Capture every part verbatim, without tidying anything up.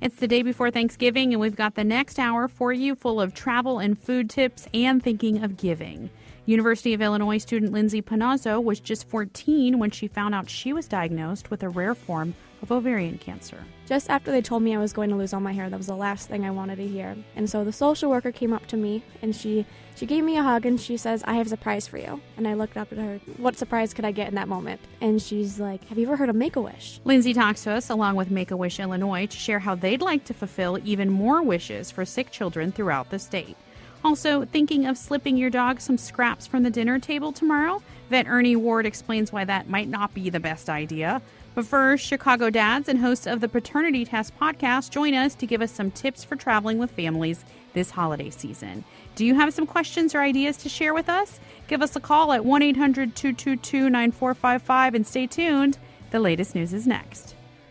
It's the day before Thanksgiving, and we've got the next hour for you full of travel and food tips and thinking of giving. University of Illinois student Lindsay Panazzo was just fourteen when she found out she was diagnosed with a rare form of ovarian cancer. Just after they told me I was going to lose all my hair, that was the last thing I wanted to hear. And so the social worker came up to me, and she, she gave me a hug, and she says, "I have a surprise for you." And I looked up at her, what surprise could I get in that moment? And she's like, "Have you ever heard of Make-A-Wish?" Lindsay talks to us along with Make-A-Wish Illinois to share how they'd like to fulfill even more wishes for sick children throughout the state. Also, thinking of slipping your dog some scraps from the dinner table tomorrow? Vet Ernie Ward explains why that might not be the best idea. But first, Chicago dads and hosts of the Paternity Test podcast join us to give us some tips for traveling with families this holiday season. Do you have some questions or ideas to share with us? Give us a call at one eight hundred two two two nine four five five and stay tuned. The latest news is next.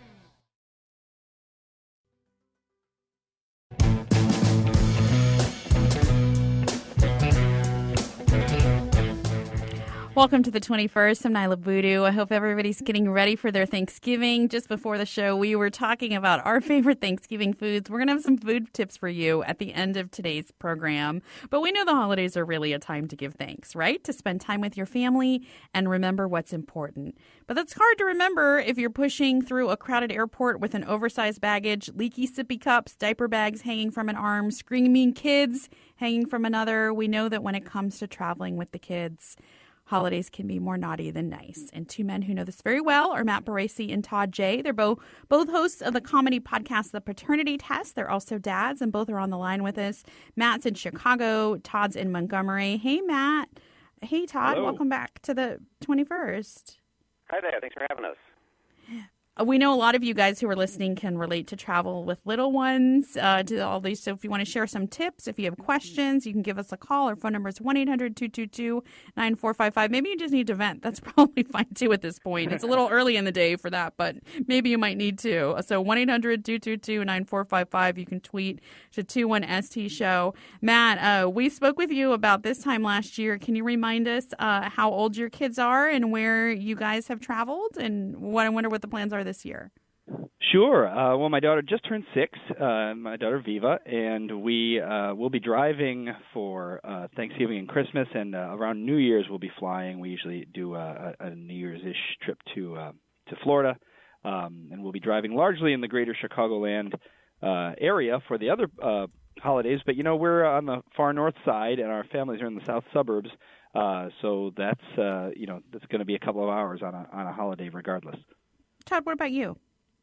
Welcome to the twenty-first. I'm Nyla Boodoo. I hope everybody's getting ready for their Thanksgiving. Just before the show, we were talking about our favorite Thanksgiving foods. We're going to have some food tips for you at the end of today's program. But we know the holidays are really a time to give thanks, right? To spend time with your family and remember what's important. But that's hard to remember if you're pushing through a crowded airport with an oversized baggage, leaky sippy cups, diaper bags hanging from an arm, screaming kids hanging from another. We know that when it comes to traveling with the kids, holidays can be more naughty than nice. And two men who know this very well are Matt Baracey and Todd J. They're both, both hosts of the comedy podcast, The Paternity Test. They're also dads, and both are on the line with us. Matt's in Chicago. Todd's in Montgomery. Hey, Matt. Hey, Todd. Hello. Welcome back to the twenty-first. Hi there. Thanks for having us. We know a lot of you guys who are listening can relate to travel with little ones, uh, to all these. So if you want to share some tips, if you have questions, you can give us a call. Our phone number is one eight hundred two two two nine four five five. Maybe you just need to vent. That's probably fine, too, at this point. It's a little early in the day for that, but maybe you might need to. So one eight hundred two two two nine four five five. You can tweet to two one S T show. Matt, uh, we spoke with you about this time last year. Can you remind us uh, how old your kids are and where you guys have traveled? And what I wonder what the plans are this year. Sure. Uh, well, my daughter just turned six, uh, my daughter Viva, and we uh, will be driving for uh, Thanksgiving and Christmas, and uh, around New Year's we'll be flying. We usually do a, a New Year's-ish trip to uh, to Florida, um, and we'll be driving largely in the greater Chicagoland uh, area for the other uh, holidays. But, you know, we're on the far north side, and our families are in the south suburbs, uh, so that's, uh, you know, that's going to be a couple of hours on a, on a holiday regardless. Todd, what about you?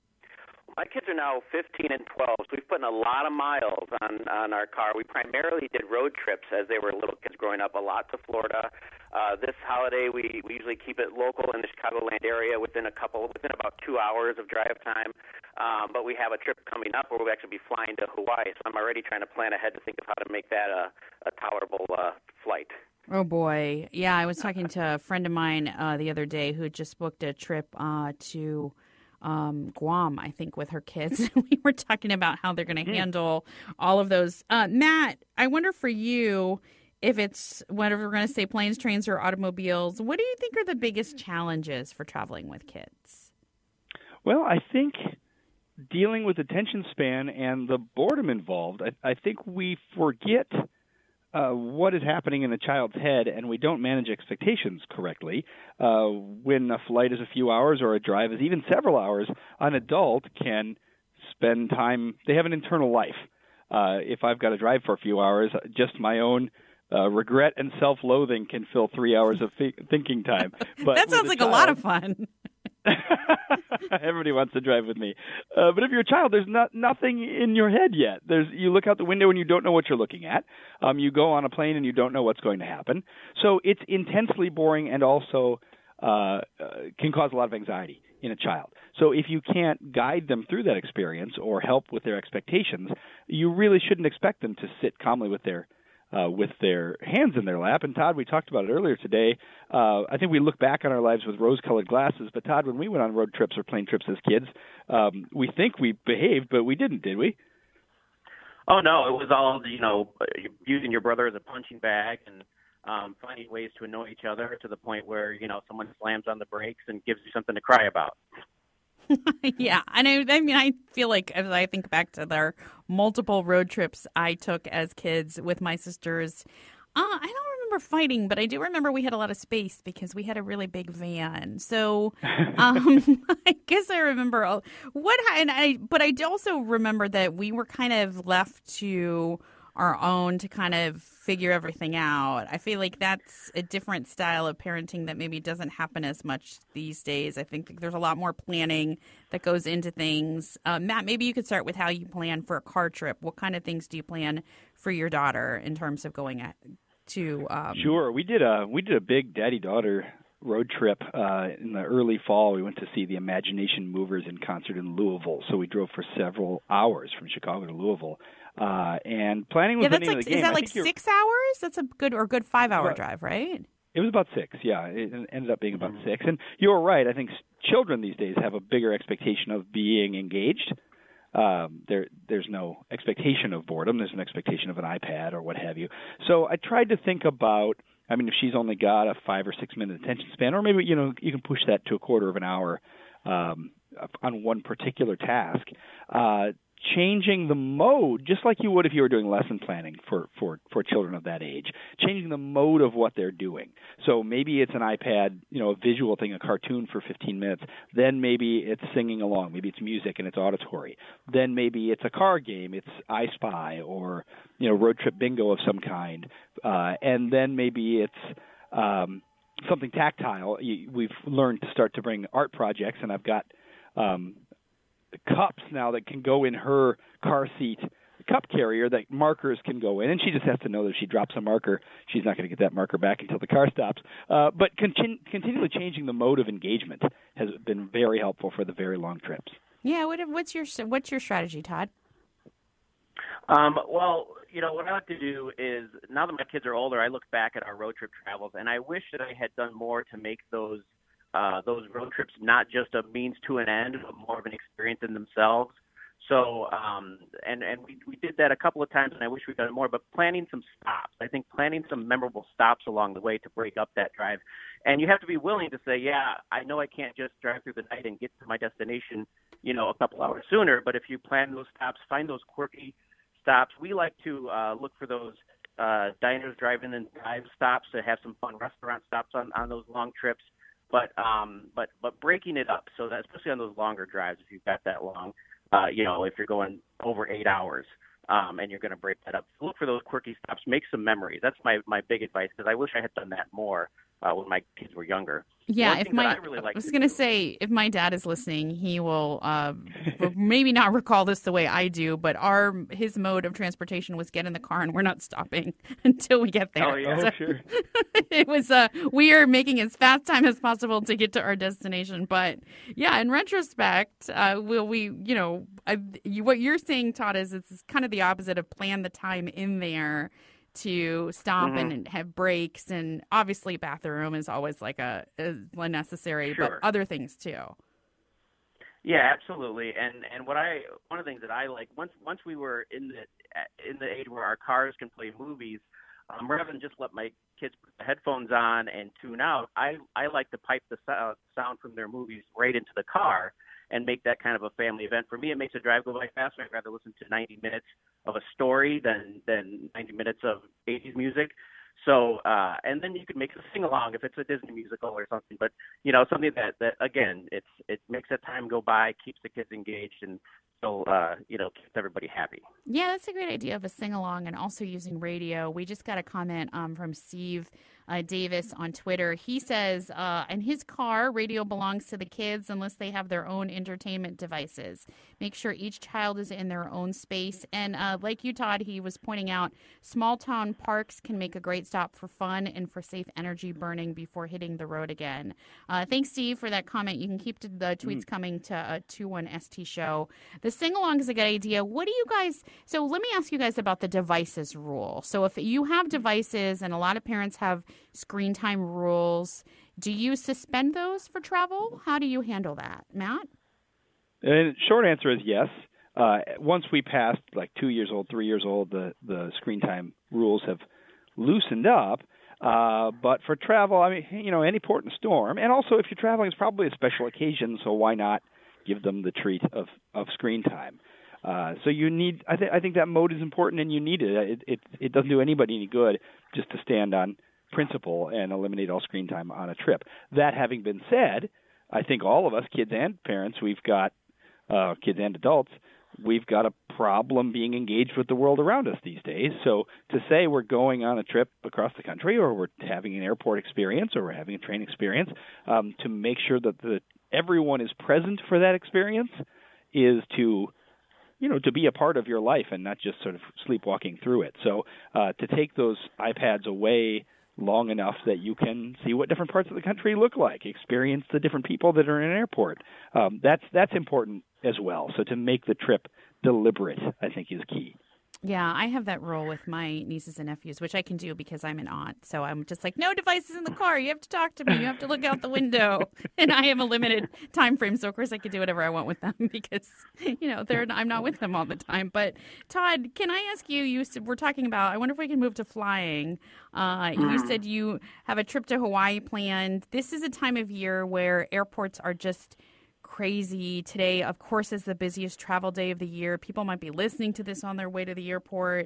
My kids are now fifteen and twelve, so we've put in a lot of miles on, on our car. We primarily did road trips as they were little kids growing up, a lot to Florida. Uh, this holiday, we, we usually keep it local in the Chicagoland area within a couple, within about two hours of drive time. Um, but we have a trip coming up where we'll actually be flying to Hawaii, so I'm already trying to plan ahead to think of how to make that a, a tolerable uh, flight. Oh, boy. Yeah, I was talking to a friend of mine uh, the other day who just booked a trip uh, to um, Guam, I think, with her kids. We were talking about how they're going to handle all of those. Uh, Matt, I wonder for you, if it's, whatever we're going to say, planes, trains, or automobiles, what do you think are the biggest challenges for traveling with kids? Well, I think dealing with attention span and the boredom involved, I, I think we forget Uh, what is happening in a child's head, and we don't manage expectations correctly. Uh, when a flight is a few hours or a drive is even several hours, an adult can spend time, they have an internal life. Uh, if I've got to drive for a few hours, just my own uh, regret and self-loathing can fill three hours of th- thinking time. But that sounds a like child, a lot of fun. Everybody wants to drive with me. Uh, but if you're a child, there's not nothing in your head yet. There's you look out the window and you don't know what you're looking at. Um, you go on a plane and you don't know what's going to happen. So it's intensely boring and also uh, uh, can cause a lot of anxiety in a child. So if you can't guide them through that experience or help with their expectations, you really shouldn't expect them to sit calmly with their Uh, with their hands in their lap. And Todd, we talked about it earlier today. Uh, I think we look back on our lives with rose-colored glasses. But Todd, when we went on road trips or plane trips as kids, um, we think we behaved, but we didn't, did we? Oh, no. It was all, you know, using your brother as a punching bag and um, finding ways to annoy each other to the point where, you know, someone slams on the brakes and gives you something to cry about. Yeah, and I, I mean, I feel like as I think back to their multiple road trips I took as kids with my sisters, uh, I don't remember fighting, but I do remember we had a lot of space because we had a really big van. So um, I guess I remember all, what, and I, but I also remember that we were kind of left to our own to kind of figure everything out. I feel like that's a different style of parenting that maybe doesn't happen as much these days. I think there's a lot more planning that goes into things. Uh, Matt, maybe you could start with how you plan for a car trip. What kind of things do you plan for your daughter in terms of going at, to? Um... Sure, we did a we did a big daddy-daughter road trip uh, in the early fall. We went to see the Imagination Movers in concert in Louisville. So we drove for several hours from Chicago to Louisville. Uh, and planning was yeah, the that's name like, of the game. Is that I like six hours? That's a good or good five-hour Well, drive, right? It was about six, yeah. It ended up being about six. And you're right. I think children these days have a bigger expectation of being engaged. Um, there, there's no expectation of boredom. There's an expectation of an iPad or what have you. So I tried to think about, I mean, if she's only got a five or six minute attention span, or maybe, you know, you can push that to a quarter of an hour um, on one particular task, uh, changing the mode, just like you would if you were doing lesson planning for, for, for children of that age, changing the mode of what they're doing. So maybe it's an iPad, you know, a visual thing, a cartoon for fifteen minutes. Then maybe it's singing along. Maybe it's music and it's auditory. Then maybe it's a car game. It's I Spy or, you know, road trip bingo of some kind. Uh, and then maybe it's um, something tactile. We've learned to start to bring art projects, and I've got um, cups now that can go in her car seat cup carrier that markers can go in, and she just has to know that if she drops a marker, she's not going to get that marker back until the car stops. Uh, but continu- continually changing the mode of engagement has been very helpful for the very long trips. Yeah, what, what's your what's your strategy, Todd? Um, well, you know, what I like to do is, now that my kids are older, I look back at our road trip travels, and I wish that I had done more to make those Uh, those road trips not just a means to an end, but more of an experience in themselves. So, um, and, and we, we did that a couple of times, and I wish we'd done more, but planning some stops. I think planning some memorable stops along the way to break up that drive. And you have to be willing to say, yeah, I know I can't just drive through the night and get to my destination, you know, a couple hours sooner, but if you plan those stops, find those quirky stops. We like to uh, look for those uh, diners, drive-in and drive stops to have some fun restaurant stops on, on those long trips. But um, but but breaking it up, so that especially on those longer drives, if you've got that long, uh, you know, if you're going over eight hours, um, and you're going to break that up, look for those quirky stops, make some memories. That's my, my big advice, because I wish I had done that more uh, when my kids were younger. Yeah, One if thing my that I, really I like was to going to do- say, if my dad is listening, he will uh, maybe not recall this the way I do, but our his mode of transportation was get in the car and we're not stopping until we get there. Oh, yeah. So Oh, sure. it was uh, we are making as fast time as possible to get to our destination. But yeah, in retrospect, uh, will we, you know, I, you, what you're saying, Todd, is it's kind of the opposite of plan the time in there to stop Mhm. and have breaks, and obviously bathroom is always like a, a necessary, Sure. but other things too. Yeah, absolutely. And and what I one of the things that I like, once once we were in the in the age where our cars can play movies, um, rather than just let my kids put the headphones on and tune out, I I like to pipe the so- sound from their movies right into the car and make that kind of a family event. For me, it makes the drive go by faster. I'd rather listen to ninety minutes of a story than than ninety minutes of eighties music. So, uh, and then you can make a sing along if it's a Disney musical or something. But you know, something that, that again, it's it makes that time go by, keeps the kids engaged, and so uh, you know, keeps everybody happy. Yeah, that's a great idea of a sing along, and also using radio. We just got a comment um, from Steve uh, Davis on Twitter. He says, uh, in his car, radio belongs to the kids unless they have their own entertainment devices. Make sure each child is in their own space. And uh, like you, Todd, he was pointing out, small town parks can make a great stop for fun and for safe energy burning before hitting the road again. Uh, thanks, Steve, for that comment. You can keep the tweets coming to uh, two one S T show. The sing-along is a good idea. What do you guys – so let me ask you guys about the devices rule. So if you have devices, and a lot of parents have screen time rules, do you suspend those for travel? How do you handle that? Matt? And short answer is yes. Uh, once we passed like two years old, three years old, the, the screen time rules have loosened up. Uh, but for travel, I mean, you know, any port and storm. And also if you're traveling, it's probably a special occasion, so why not give them the treat of, of screen time. Uh, so you need, I, th- I think that mode is important, and you need it. It, it. it doesn't do anybody any good just to stand on principle and eliminate all screen time on a trip. That having been said, I think all of us, kids and parents, we've got, uh, kids and adults, we've got a problem being engaged with the world around us these days. So to say we're going on a trip across the country, or we're having an airport experience, or we're having a train experience, um, to make sure that the, everyone is present for that experience is to, you know, to be a part of your life and not just sort of sleepwalking through it. So uh, to take those iPads away long enough that you can see what different parts of the country look like, experience the different people that are in an airport, um, that's that's important as well. So to make the trip deliberate, I think, is key. Yeah, I have that rule with my nieces and nephews, which I can do because I'm an aunt. So I'm just like, no devices in the car. You have to talk to me. You have to look out the window. And I have a limited time frame. So, of course, I can do whatever I want with them because, you know, they're I'm not with them all the time. But, Todd, can I ask you, you said, we're talking about, I wonder if we can move to flying. Uh, mm. You said you have a trip to Hawaii planned. This is a time of year where airports are just crazy. Today, of course, is the busiest travel day of the year. People might be listening to this on their way to the airport.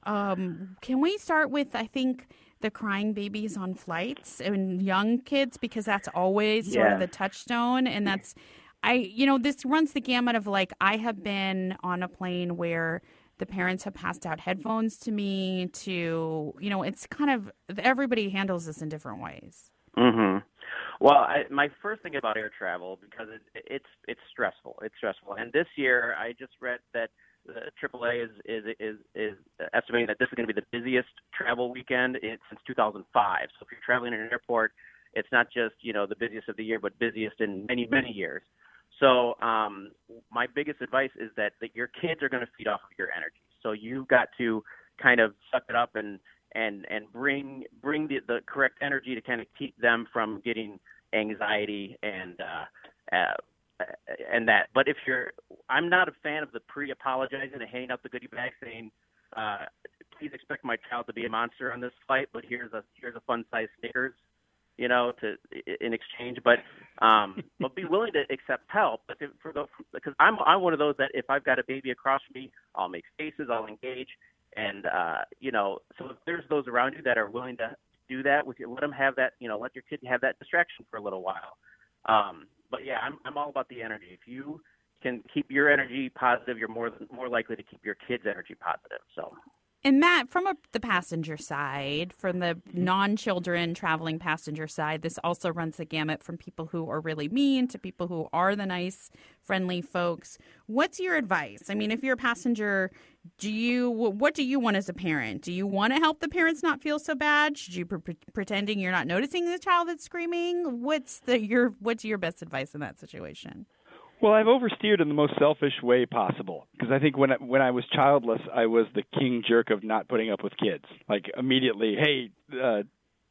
Um, can we start with, I think, the crying babies on flights and young kids, because that's always yeah. sort of the touchstone. And that's, I, you know, this runs the gamut of, like, I have been on a plane where the parents have passed out headphones to me to, you know, it's kind of, everybody handles this in different ways. Mm-hmm. Well, I, my first thing about air travel, because it, it's it's stressful. It's stressful. And this year, I just read that the triple A is is is, is estimating that this is going to be the busiest travel weekend in, since two thousand five. So if you're traveling in an airport, it's not just, you know, the busiest of the year, but busiest in many, many years. So um, my biggest advice is that, that your kids are going to feed off of your energy. So you've got to kind of suck it up and and and bring bring the, the correct energy to kind of keep them from getting anxiety and uh, uh, and that. But if you're, I'm not a fan of the pre-apologizing and hanging up the goodie bag saying, uh, please expect my child to be a monster on this flight, but here's a here's a fun-sized Snickers, you know, to in exchange. But um, but be willing to accept help. But for the, because I'm I'm one of those that if I've got a baby across from me, I'll make faces, I'll engage. And, uh, you know, so if there's those around you that are willing to do that with you, let them have that, you know, let your kid have that distraction for a little while. Um, but, yeah, I'm I'm all about the energy. If you can keep your energy positive, you're more more likely to keep your kids' energy positive. So. And Matt, from a, the passenger side, from the non-children traveling passenger side, this also runs the gamut from people who are really mean to people who are the nice, friendly folks. What's your advice? I mean, if you're a passenger, do you what do you want as a parent? Do you want to help the parents not feel so bad? Should you be pre- pretending you're not noticing the child that's screaming? What's the your what's your best advice in that situation? Well, I've oversteered in the most selfish way possible, because I think when I, when I was childless, I was the king jerk of not putting up with kids. Like, immediately, hey, uh,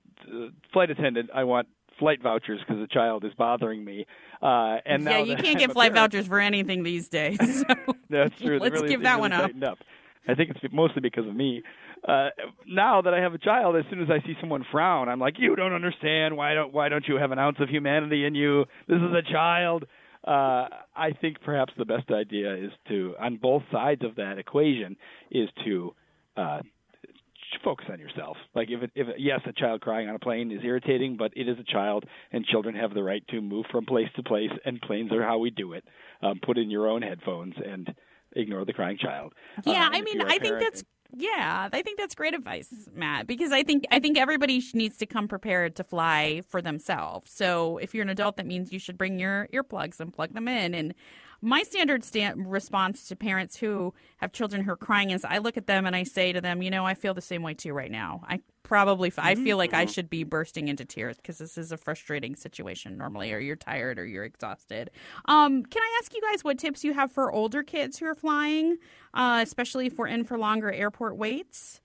flight attendant, I want flight vouchers because the child is bothering me. Uh, and yeah, now you that can't I'm get a flight parent, vouchers for anything these days. So that's true. Let's really, give that really one up. up. I think it's mostly because of me. Uh, now that I have a child, as soon as I see someone frown, I'm like, you don't understand. Why don't Why don't you have an ounce of humanity in you? This is a child. Uh, I think perhaps the best idea is to, on both sides of that equation, is to uh, focus on yourself. Like, if it, if it, yes, a child crying on a plane is irritating, but it is a child, and children have the right to move from place to place, and planes are how we do it. Um, put in your own headphones and ignore the crying child. Yeah, uh, I mean, I think that's. Yeah, I think that's great advice, Matt, because I think I think everybody needs to come prepared to fly for themselves. So if you're an adult, that means you should bring your earplugs and plug them in. And my standard stand response to parents who have children who are crying is I look at them and I say to them, you know, I feel the same way too right now. I probably I feel like I should be bursting into tears because this is a frustrating situation normally, or you're tired or you're exhausted. Um, can I ask you guys what tips you have for older kids who are flying, uh, especially if we're in for longer airport waits?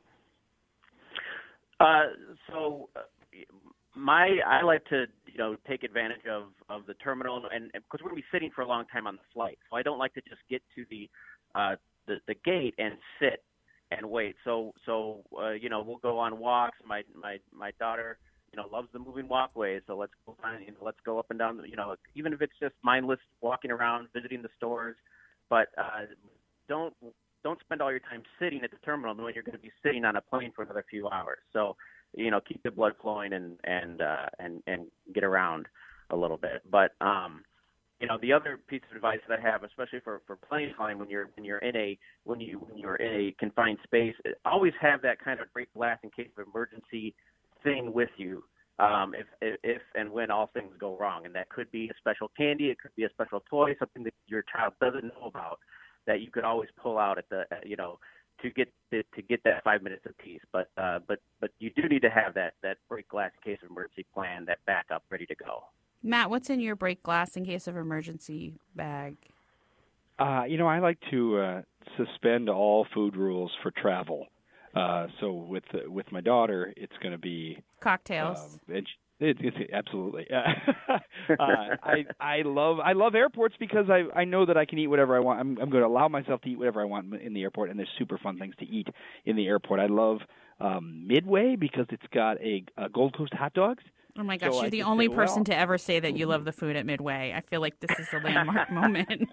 Uh, so uh, my I like to you know take advantage of, of the terminal, and because we're going to be sitting for a long time on the flight, so I don't like to just get to the uh, the, the gate and sit and wait. So, so uh, you know, we'll go on walks. My my my daughter, you know, loves the moving walkways. So let's go find, you know, let's go up and down, the, you know, even if it's just mindless walking around, visiting the stores. But uh, don't don't spend all your time sitting at the terminal knowing you're going to be sitting on a plane for another few hours. So, you know, keep the blood flowing and and uh, and and get around a little bit. But um, you know, the other piece of advice that I have, especially for, for plane flying, when you're when you're in a when you when you're in a confined space, always have that kind of break glass in case of emergency thing with you. Um, if, if if and when all things go wrong, and that could be a special candy, it could be a special toy, something that your child doesn't know about, that you could always pull out at the you know to get to, to get that five minutes of peace. But uh, but but you do need to have that that break glass in case of emergency plan, that backup ready to go. Matt, what's in your break glass in case of emergency bag? Uh, you know, I like to uh, suspend all food rules for travel. Uh, so with uh, with my daughter, it's going to be cocktails. Um, it, it, it's absolutely. uh, I I love I love airports because I I know that I can eat whatever I want. I'm I'm going to allow myself to eat whatever I want in the airport, and there's super fun things to eat in the airport. I love um, Midway because it's got a, a Gold Coast hot dogs. Oh my gosh, so you're I the just only say, person well, to ever say that you love the food at Midway. I feel like this is a landmark moment.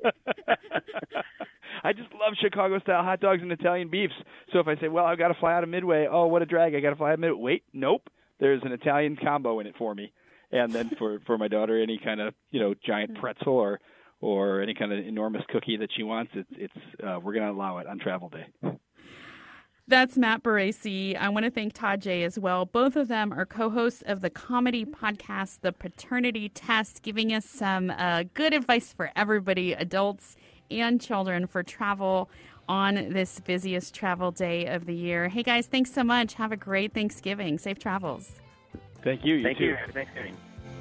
I just love Chicago-style hot dogs and Italian beefs. So if I say, well, I've got to fly out of Midway, oh, what a drag, I got to fly out of Midway. Wait, nope, there's an Italian combo in it for me. And then for, for my daughter, any kind of, you know, giant pretzel or or any kind of enormous cookie that she wants, it's, it's uh, we're going to allow it on travel day. That's Matt Baracey. I want to thank Todd J. as well. Both of them are co-hosts of the comedy podcast, The Paternity Test, giving us some uh, good advice for everybody, adults and children, for travel on this busiest travel day of the year. Hey, guys, thanks so much. Have a great Thanksgiving. Safe travels. Thank you. You Thank too. you. Thanksgiving.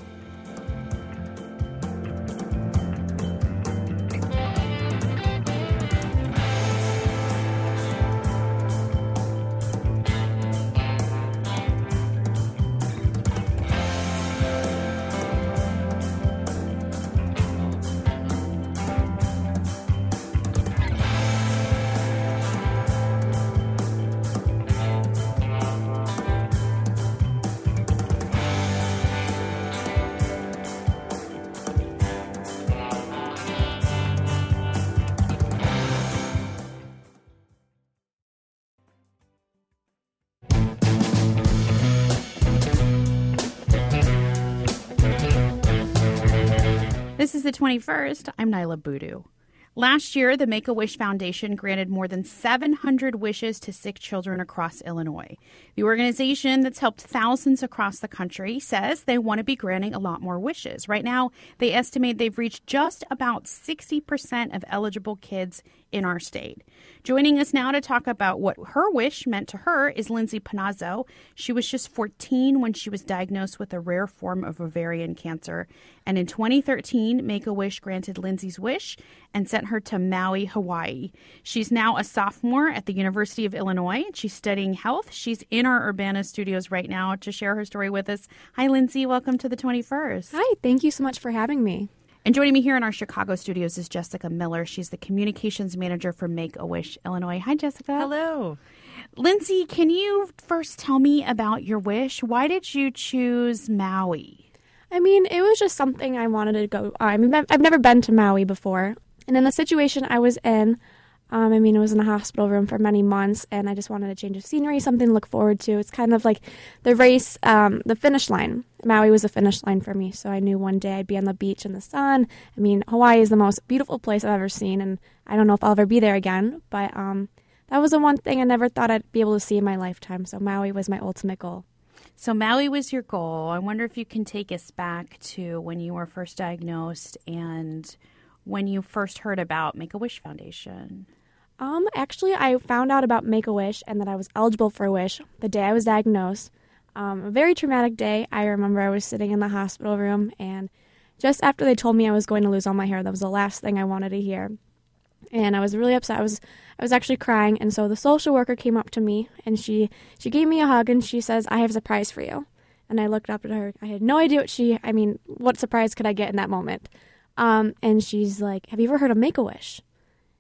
This is the twenty-first. I'm Nyla Boodoo. Last year, the Make-A-Wish Foundation granted more than seven hundred wishes to sick children across Illinois. The organization that's helped thousands across the country says they want to be granting a lot more wishes. Right now, they estimate they've reached just about sixty percent of eligible kids in our state. Joining us now to talk about what her wish meant to her is Lindsay Panazzo. She was just fourteen when she was diagnosed with a rare form of ovarian cancer. And in twenty thirteen, Make-A-Wish granted Lindsay's wish and sent her to Maui, Hawaii. She's now a sophomore at the University of Illinois. She's studying health. She's in our Urbana studios right now to share her story with us. Hi, Lindsay. Welcome to the twenty-first. Hi, thank you so much for having me. And joining me here in our Chicago studios is Jessica Miller. She's the communications manager for Make-A-Wish Illinois. Hi, Jessica. Hello. Lindsay, can you first tell me about your wish? Why did you choose Maui? I mean, it was just something I wanted to go. I mean, I've never been to Maui before. And in the situation I was in, um, I mean, it was in a hospital room for many months, and I just wanted a change of scenery, something to look forward to. It's kind of like the race, um, the finish line. Maui was a finish line for me, so I knew one day I'd be on the beach in the sun. I mean, Hawaii is the most beautiful place I've ever seen, and I don't know if I'll ever be there again, but um, that was the one thing I never thought I'd be able to see in my lifetime, so Maui was my ultimate goal. So Maui was your goal. I wonder if you can take us back to when you were first diagnosed and when you first heard about Make-A-Wish Foundation. Um, actually, I found out about Make-A-Wish and that I was eligible for a wish the day I was diagnosed. Um, a very traumatic day. I remember I was sitting in the hospital room, and just after they told me I was going to lose all my hair, that was the last thing I wanted to hear. And I was really upset. I was I was actually crying, and so the social worker came up to me, and she, she gave me a hug, and she says, "I have a surprise for you." And I looked up at her. I had no idea what she, I mean, what surprise could I get in that moment? Um, and she's like, "Have you ever heard of Make-A-Wish?"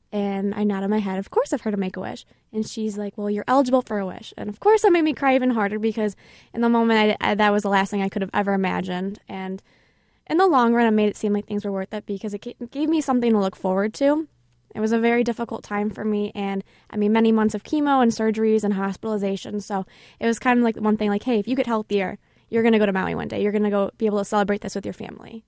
And I nodded my head. Of course I've heard of Make-A-Wish. And she's like, well, you're eligible for a wish. And of course that made me cry even harder because in the moment I, I, that was the last thing I could have ever imagined. And in the long run, it made it seem like things were worth it because it gave me something to look forward to. It was a very difficult time for me. And I mean, many months of chemo and surgeries and hospitalization. So it was kind of like one thing like, hey, if you get healthier, you're going to go to Maui one day. You're going to go be able to celebrate this with your family.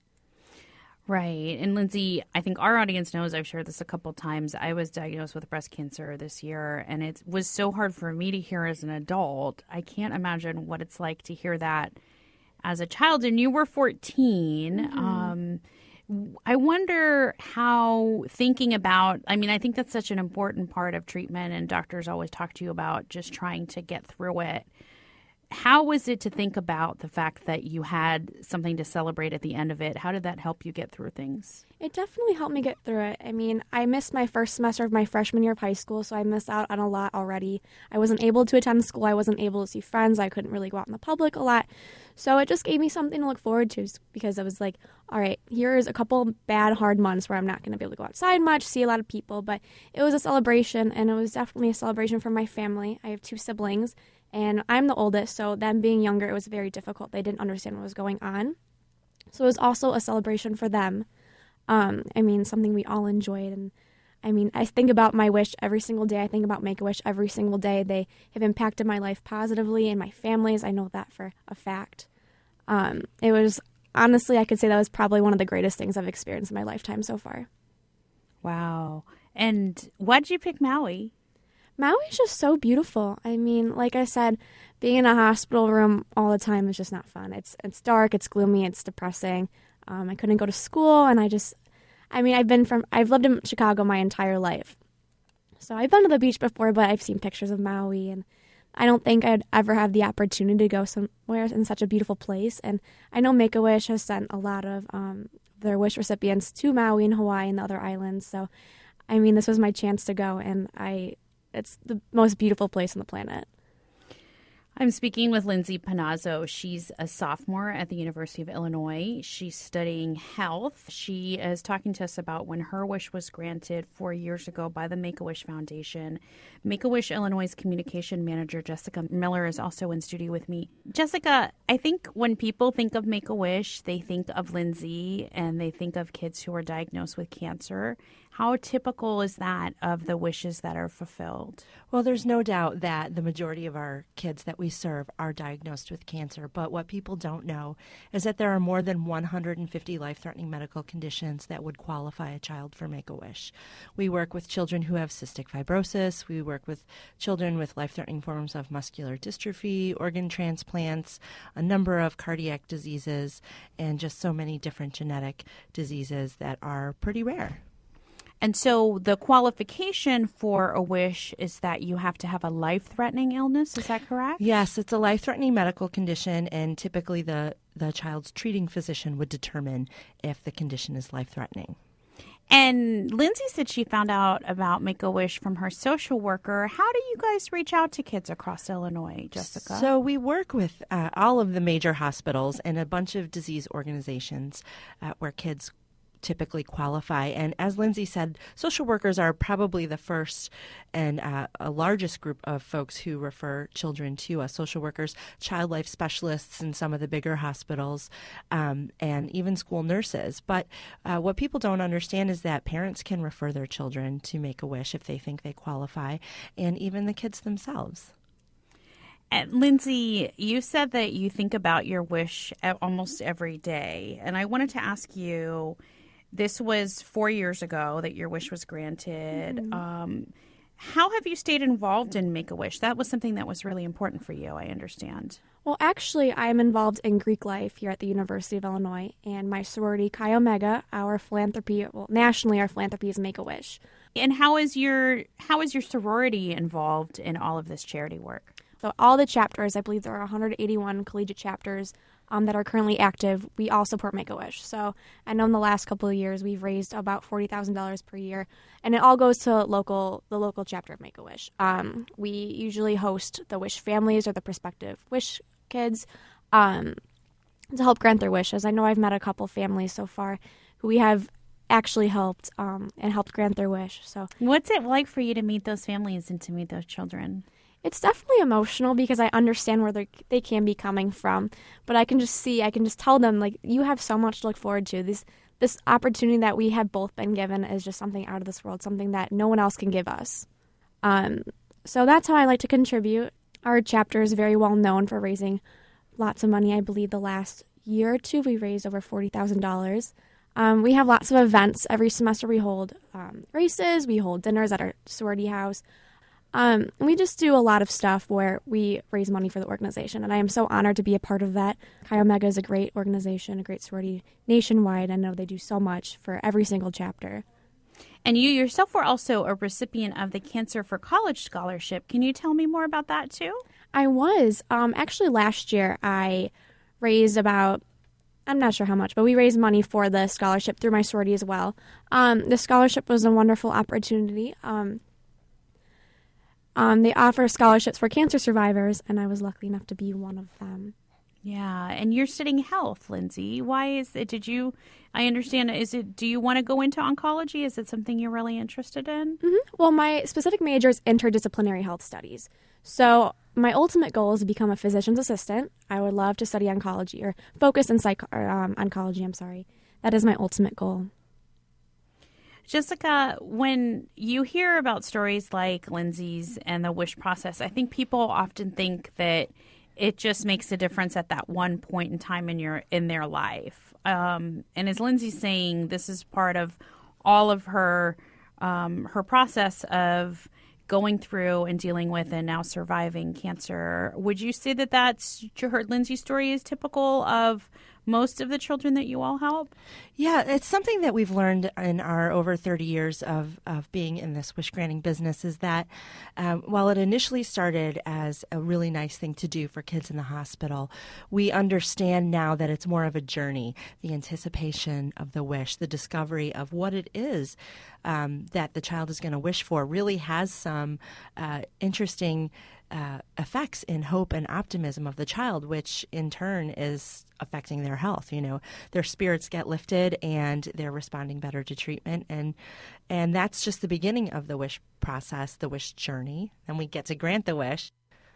Right. And Lindsay, I think our audience knows, I've shared this a couple times. I was diagnosed with breast cancer this year, and it was so hard for me to hear as an adult. I can't imagine what it's like to hear that as a child. And you were fourteen. Mm-hmm. Um, I wonder how thinking about, I mean, I think that's such an important part of treatment, and doctors always talk to you about just trying to get through it. How was it to think about the fact that you had something to celebrate at the end of it? How did that help you get through things? It definitely helped me get through it. I mean, I missed my first semester of my freshman year of high school, so I missed out on a lot already. I wasn't able to attend school. I wasn't able to see friends. I couldn't really go out in the public a lot. So it just gave me something to look forward to because it was like, all right, here's a couple bad, hard months where I'm not going to be able to go outside much, see a lot of people. But it was a celebration, and it was definitely a celebration for my family. I have two siblings. And I'm the oldest, so them being younger, it was very difficult. They didn't understand what was going on. So it was also a celebration for them. Um, I mean, something we all enjoyed. And I mean, I think about my wish every single day. I think about Make-A-Wish every single day. They have impacted my life positively and my family's. I know that for a fact. Um, it was, honestly, I could say that was probably one of the greatest things I've experienced in my lifetime so far. Wow. And why'd you pick Maui? Maui is just so beautiful. I mean, like I said, being in a hospital room all the time is just not fun. It's it's dark, it's gloomy, it's depressing. Um, I couldn't go to school, and I just, I mean, I've been from, I've lived in Chicago my entire life. So I've been to the beach before, but I've seen pictures of Maui, and I don't think I'd ever have the opportunity to go somewhere in such a beautiful place. And I know Make-A-Wish has sent a lot of um, their wish recipients to Maui and Hawaii and the other islands. So, I mean, this was my chance to go, and I... it's the most beautiful place on the planet. I'm speaking with Lindsay Panazzo. She's a sophomore at the University of Illinois. She's studying health. She is talking to us about when her wish was granted four years ago by the Make-A-Wish Foundation. Make-A-Wish Illinois' communication manager, Jessica Miller, is also in studio with me. Jessica, I think when people think of Make-A-Wish, they think of Lindsay and they think of kids who are diagnosed with cancer. How typical is that of the wishes that are fulfilled? Well, there's no doubt that the majority of our kids that we serve are diagnosed with cancer. But what people don't know is that there are more than one hundred fifty life-threatening medical conditions that would qualify a child for Make-A-Wish. We work with children who have cystic fibrosis. We work with children with life-threatening forms of muscular dystrophy, organ transplants, a number of cardiac diseases, and just so many different genetic diseases that are pretty rare. And so the qualification for a wish is that you have to have a life-threatening illness. Is that correct? Yes, it's a life-threatening medical condition, and typically the, the child's treating physician would determine if the condition is life-threatening. And Lindsay said she found out about Make-A-Wish from her social worker. How do you guys reach out to kids across Illinois, Jessica? So we work with uh, all of the major hospitals and a bunch of disease organizations uh, where kids typically qualify. And as Lindsay said, social workers are probably the first and uh, a largest group of folks who refer children to us. Social workers, child life specialists in some of the bigger hospitals, um, and even school nurses. But uh, what people don't understand is that parents can refer their children to Make-A-Wish if they think they qualify, and even the kids themselves. And Lindsay, you said that you think about your wish almost every day. And I wanted to ask you, this was four years ago that your wish was granted. Mm-hmm. Um, how have you stayed involved in Make-A-Wish? That was something that was really important for you, I understand. Well, actually, I'm involved in Greek life here at the University of Illinois, and my sorority, Chi Omega, our philanthropy, well, nationally, our philanthropy is Make-A-Wish. And how is your how is your sorority involved in all of this charity work? So all the chapters, I believe there are one hundred eighty-one collegiate chapters um, that are currently active. We all support Make-A-Wish. So I know in the last couple of years we've raised about forty thousand dollars per year, and it all goes to local the local chapter of Make-A-Wish. Um, we usually host the Wish families or the prospective Wish kids um, to help grant their wishes. I know I've met a couple families so far who we have actually helped um, and helped grant their wish. So What's it like for you to meet those families and to meet those children? it's definitely emotional because I understand where they they can be coming from, but I can just see, I can just tell them, like, you have so much to look forward to. This this opportunity that we have both been given is just something out of this world, something that no one else can give us. Um, so that's how I like to contribute. Our chapter is very well known for raising lots of money. I believe the last year or two we raised over forty thousand dollars. Um, we have lots of events every semester. We hold um, races, we hold dinners at our sorority house. Um, we just do a lot of stuff where we raise money for the organization, and I am so honored to be a part of that. Chi Omega is a great organization, a great sorority nationwide. I know they do so much for every single chapter. And you yourself were also a recipient of the Cancer for College Scholarship. Can you tell me more about that too? I was. Um, actually, last year I raised about, I'm not sure how much, but we raised money for the scholarship through my sorority as well. Um, the scholarship was a wonderful opportunity. Um, Um, they offer scholarships for cancer survivors, and I was lucky enough to be one of them. Yeah, and you're studying health, Lindsay. Why is it? Did you? I understand. Is it? Do you want to go into oncology? Is it something you're really interested in? Mm-hmm. Well, my specific major is interdisciplinary health studies. So my ultimate goal is to become a physician's assistant. I would love to study oncology or focus in psych or, um, oncology. I'm sorry. That is my ultimate goal. Jessica, when you hear about stories like Lindsay's and the wish process, I think people often think that it just makes a difference at that one point in time in your in their life. Um, and as Lindsay's saying, this is part of all of her um, her process of going through and dealing with and now surviving cancer. Would you say that that's her Lindsay's story is typical of most of the children that you all help? Yeah, it's something that we've learned in our over thirty years of, of being in this wish granting business is that um, while it initially started as a really nice thing to do for kids in the hospital, we understand now that it's more of a journey, the anticipation of the wish, the discovery of what it is um, that the child is going to wish for really has some uh, interesting Uh, effects in hope and optimism of the child, which in turn is affecting their health. You know, their spirits get lifted and they're responding better to treatment. And and that's just the beginning of the wish process, the wish journey. And we get to grant the wish.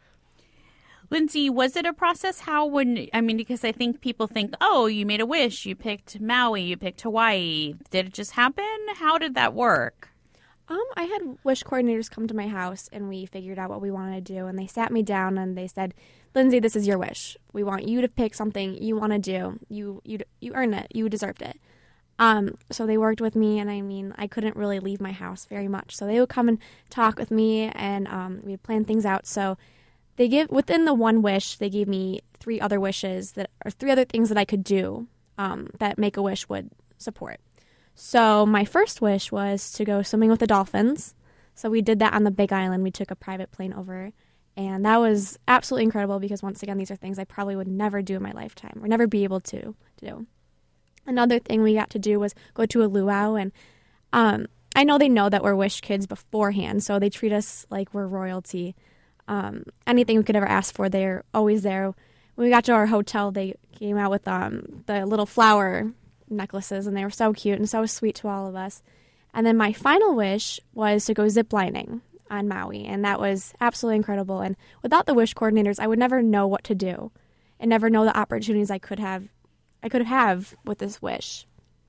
Lindsay, was it a process? How would, I mean, because I think people think, oh, you made a wish, you picked Maui, you picked Hawaii. Did it just happen? How did that work? Um, I had wish coordinators come to my house, and we figured out what we wanted to do. And they sat me down, and they said, "Lindsay, this is your wish. We want you to pick something you want to do. You you you earned it. You deserved it." Um, so they worked with me, and I mean, I couldn't really leave my house very much. So they would come and talk with me, and um, we would plan things out. So they give within the one wish, they gave me three other wishes that or three other things that I could do um, that Make-A-Wish would support. So my first wish was to go swimming with the dolphins. So we did that on the Big Island. We took a private plane over, and that was absolutely incredible because, once again, these are things I probably would never do in my lifetime or never be able to do. Another thing we got to do was go to a luau, and um, I know they know that we're Wish kids beforehand, so they treat us like we're royalty. Um, anything we could ever ask for, they're always there. When we got to our hotel, they came out with um, the little flower necklaces, and they were so cute and so sweet to all of us. And then my final wish was to go ziplining on Maui, and that was absolutely incredible. And without the wish coordinators, I would never know what to do and never know the opportunities I could have I could have with this wish.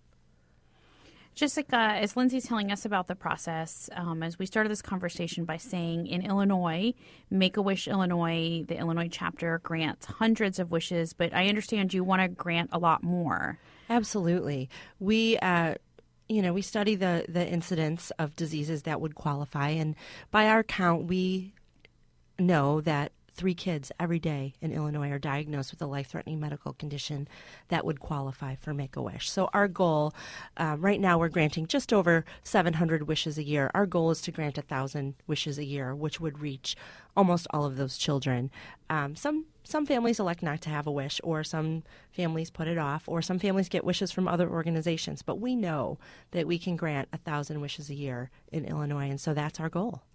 Jessica, as Lindsay's telling us about the process, um, as we started this conversation by saying in Illinois, Make-A-Wish Illinois, the Illinois chapter grants hundreds of wishes, but I understand you want to grant a lot more. Absolutely. We, uh, you know, we study the, the incidence of diseases that would qualify. And by our count, we know that three kids every day in Illinois are diagnosed with a life-threatening medical condition that would qualify for Make-A-Wish. So our goal, um, right now we're granting just over seven hundred wishes a year. Our goal is to grant one thousand wishes a year, which would reach almost all of those children. Um, some Some families elect not to have a wish, or some families put it off, or some families get wishes from other organizations. But we know that we can grant a thousand wishes a year in Illinois, and so that's our goal.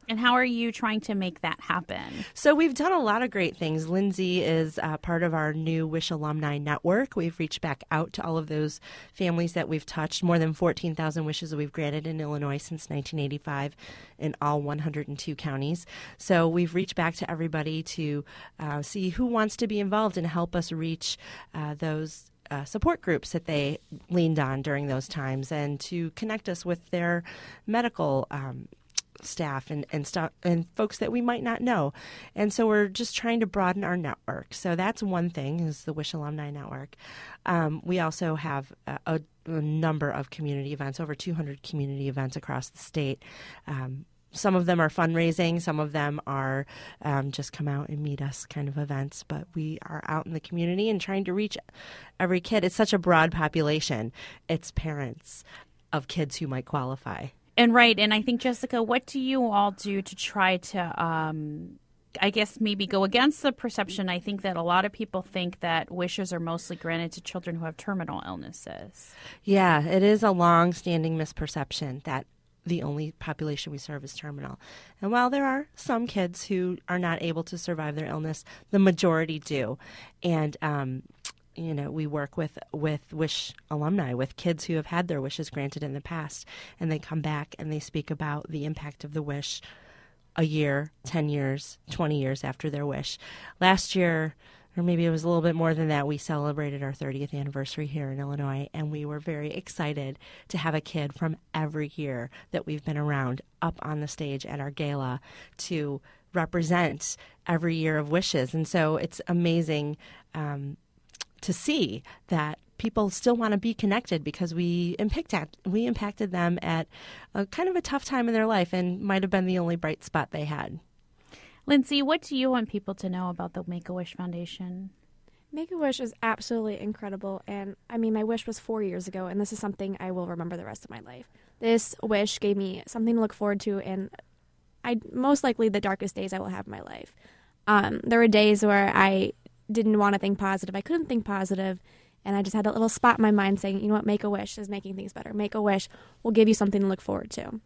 And how are you trying to make that happen? So we've done a lot of great things. Lindsay is uh, part of our new Wish Alumni Network. We've reached back out to all of those families that we've touched. More than fourteen thousand wishes that we've granted in Illinois since nineteen eighty-five in all one hundred two counties. So we've reached back to everybody to uh, see who wants to be involved and help us reach uh, those Uh, support groups that they leaned on during those times, and to connect us with their medical um, staff and and, st- and folks that we might not know. And so we're just trying to broaden our network. So that's one thing, is the Wish Alumni Network. Um, we also have a, a, a number of community events, over two hundred community events across the state. Um, Some of them are fundraising. Some of them are um, just come out and meet us kind of events. But we are out in the community and trying to reach every kid. It's such a broad population. It's parents of kids who might qualify. And right. And I think, Jessica, what do you all do to try to, um, I guess, maybe go against the perception? I think that a lot of people think that wishes are mostly granted to children who have terminal illnesses. Yeah, it is a long-standing misperception that the only population we serve is terminal. And while there are some kids who are not able to survive their illness, the majority do. And, um, you know, we work with, with Wish alumni, with kids who have had their wishes granted in the past, and they come back and they speak about the impact of the wish a year, ten years, twenty years after their wish. Last year, or maybe it was a little bit more than that, we celebrated our thirtieth anniversary here in Illinois, and we were very excited to have a kid from every year that we've been around up on the stage at our gala to represent every year of wishes. And so it's amazing um, to see that people still want to be connected, because we impacted, we impacted them at a kind of a tough time in their life, and might have been the only bright spot they had. Lindsay, what do you want people to know about the Make-A-Wish Foundation? Make-A-Wish is absolutely incredible. And I mean, my wish was four years ago, and this is something I will remember the rest of my life. This wish gave me something to look forward to, and I most likely the darkest days I will have in my life. Um, there were days where I didn't want to think positive. I couldn't think positive, and I just had a little spot in my mind saying, you know what, Make-A-Wish is making things better. Make-A-Wish will give you something to look forward to.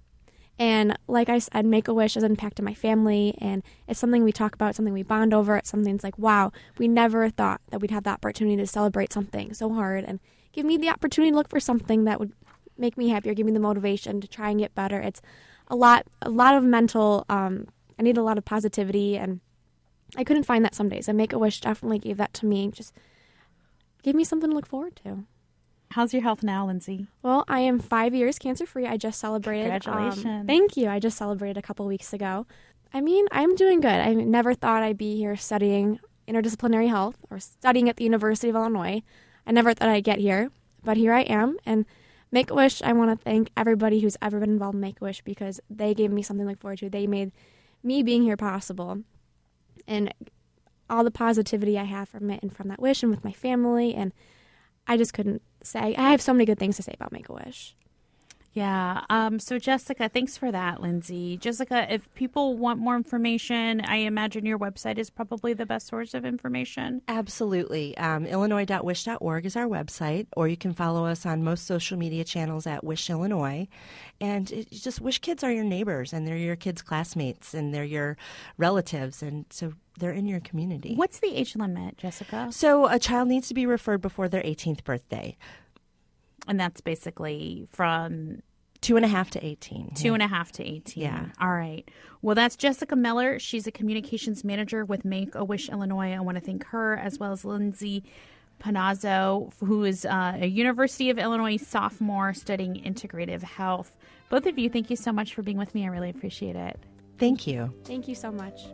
And like I said, Make-A-Wish has impacted my family, and it's something we talk about, it's something we bond over. It's something that's like, wow, we never thought that we'd have the opportunity to celebrate something so hard and give me the opportunity to look for something that would make me happier, give me the motivation to try and get better. It's a lot, a lot of mental, um, I need a lot of positivity, and I couldn't find that some days. And Make-A-Wish definitely gave that to me, just gave me something to look forward to. How's your health now, Lindsay? Well, I am five years cancer-free. I just celebrated. Congratulations. Um, thank you. I just celebrated a couple weeks ago. I mean, I'm doing good. I never thought I'd be here studying interdisciplinary health or studying at the University of Illinois. I never thought I'd get here, but here I am. And Make-A-Wish, I want to thank everybody who's ever been involved in Make-A-Wish, because they gave me something to look forward to. They made me being here possible. And all the positivity I have from it and from that wish and with my family, and I just couldn't say. I have so many good things to say about Make-A-Wish. Yeah. Um, so, Jessica, thanks for that, Lindsay. Jessica, if people want more information, I imagine your website is probably the best source of information. Absolutely. Um, Illinois dot wish dot org is our website, or you can follow us on most social media channels at Wish Illinois. And it, just Wish kids are your neighbors, and they're your kids' classmates, and they're your relatives, and so they're in your community. What's the age limit, Jessica? So a child needs to be referred before their eighteenth birthday. And that's basically from two and a half to eighteen. Two yeah. and a half to eighteen. Yeah. All right. Well, that's Jessica Miller. She's a communications manager with Make-A-Wish Illinois. I want to thank her, as well as Lindsay Panazzo, who is uh, a University of Illinois sophomore studying integrative health. Both of you, thank you so much for being with me. I really appreciate it. Thank you. Thank you so much.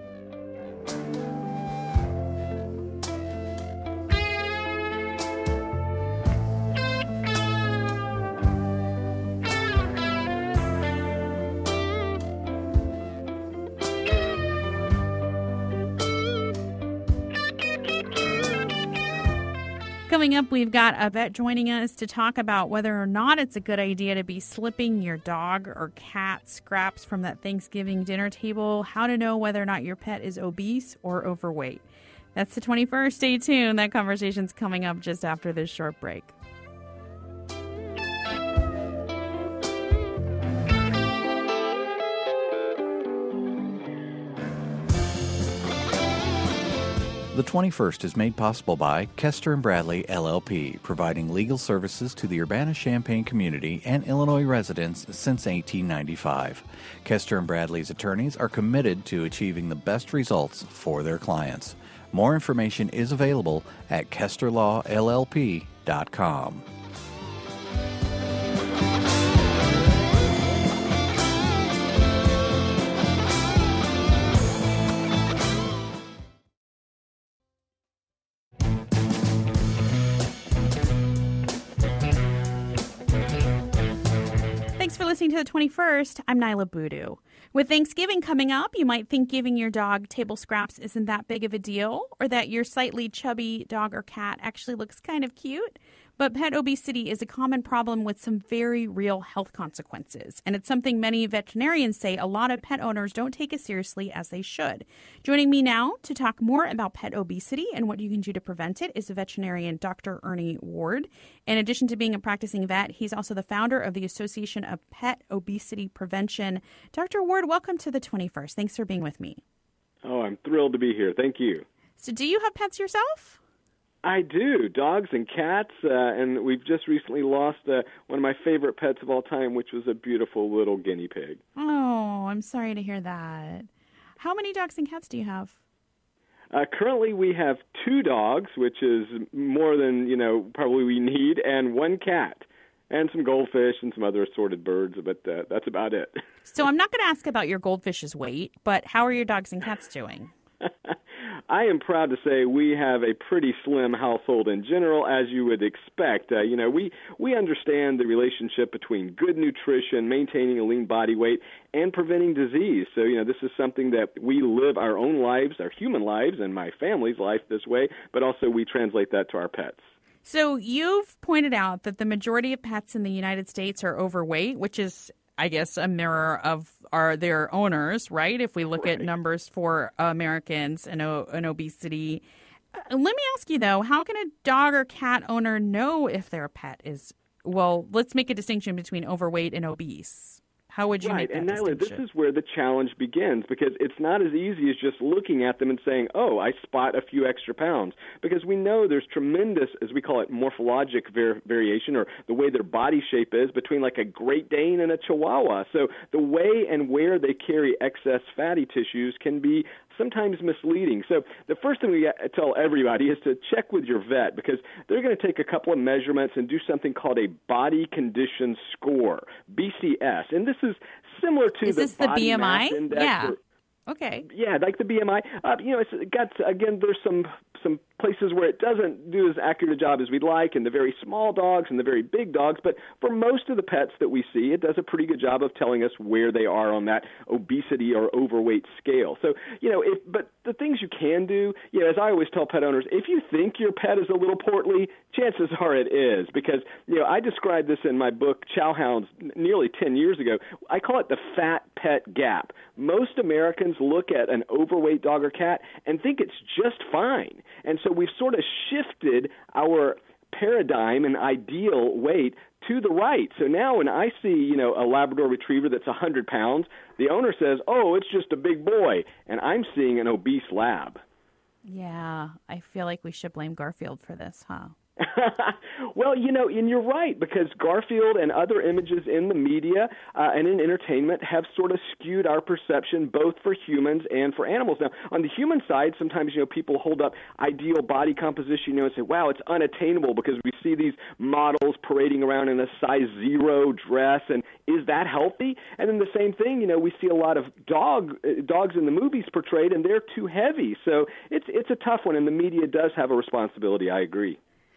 Coming up, we've got a vet joining us to talk about whether or not it's a good idea to be slipping your dog or cat scraps from that Thanksgiving dinner table, how to know whether or not your pet is obese or overweight. That's the twenty-first. Stay tuned. That conversation's coming up just after this short break. The twenty-first is made possible by Kester and Bradley, L L P, providing legal services to the Urbana-Champaign community and Illinois residents since eighteen ninety-five. Kester and Bradley's attorneys are committed to achieving the best results for their clients. More information is available at kester law l l p dot com. Thanks for listening to the twenty-first. I'm Nyla Boodoo. With Thanksgiving coming up, you might think giving your dog table scraps isn't that big of a deal, or that your slightly chubby dog or cat actually looks kind of cute. But pet obesity is a common problem with some very real health consequences, and it's something many veterinarians say a lot of pet owners don't take as seriously as they should. Joining me now to talk more about pet obesity and what you can do to prevent it is the veterinarian Doctor Ernie Ward. In addition to being a practicing vet, he's also the founder of the Association of Pet Obesity Prevention. Doctor Ward, welcome to the twenty-first. Thanks for being with me. Oh, I'm thrilled to be here. Thank you. So do you have pets yourself? I do. Dogs and cats, uh, and we've just recently lost uh, one of my favorite pets of all time, which was a beautiful little guinea pig. Oh, I'm sorry to hear that. How many dogs and cats do you have? Uh, currently, we have two dogs, which is more than, you know, probably we need, and one cat, and some goldfish and some other assorted birds, but uh, that's about it. So I'm not going to ask about your goldfish's weight, but how are your dogs and cats doing? I am proud to say we have a pretty slim household in general, as you would expect. Uh, you know, we, we understand the relationship between good nutrition, maintaining a lean body weight, and preventing disease. So, you know, this is something that we live our own lives, our human lives, and my family's life this way, but also we translate that to our pets. So you've pointed out that the majority of pets in the United States are overweight, which is, I guess, a mirror of our their owners, right? If we look right. at numbers for Americans and, and obesity. Uh, let me ask you, though, how can a dog or cat owner know if their pet is, well, let's make a distinction between overweight and obese. How would you right. make that and Nyla, distinction? This is where the challenge begins, because it's not as easy as just looking at them and saying, oh, I spot a few extra pounds, because we know there's tremendous, as we call it, morphologic var- variation, or the way their body shape is, between like a Great Dane and a Chihuahua. So the way and where they carry excess fatty tissues can be sometimes misleading. So the first thing we tell everybody is to check with your vet, because they're going to take a couple of measurements and do something called a body condition score, B C S. And this is similar to is the this the body B M I? mass index. Yeah. Or, okay. Yeah, like the B M I. Uh, you know, it's got, again, there's some some places where it doesn't do as accurate a job as we'd like, and the very small dogs and the very big dogs, but for most of the pets that we see, it does a pretty good job of telling us where they are on that obesity or overweight scale. So, you know, if, but the things you can do, you know, as I always tell pet owners, if you think your pet is a little portly, chances are it is, because, you know, I described this in my book, Chow Hounds, nearly ten years ago. I call it the fat pet gap. Most Americans look at an overweight dog or cat and think it's just fine. And so we've sort of shifted our paradigm and ideal weight to the right. So now when I see, you know, a Labrador Retriever that's one hundred pounds, the owner says, oh, it's just a big boy. And I'm seeing an obese lab. Yeah, I feel like we should blame Garfield for this, huh? Well, you know, and you're right, because Garfield and other images in the media uh, and in entertainment have sort of skewed our perception both for humans and for animals. Now, on the human side, sometimes, you know, people hold up ideal body composition, you know, and say, wow, it's unattainable, because we see these models parading around in a size zero dress, and is that healthy? And then the same thing, you know, we see a lot of dog uh, dogs in the movies portrayed, and they're too heavy. So it's it's a tough one, and the media does have a responsibility, I agree.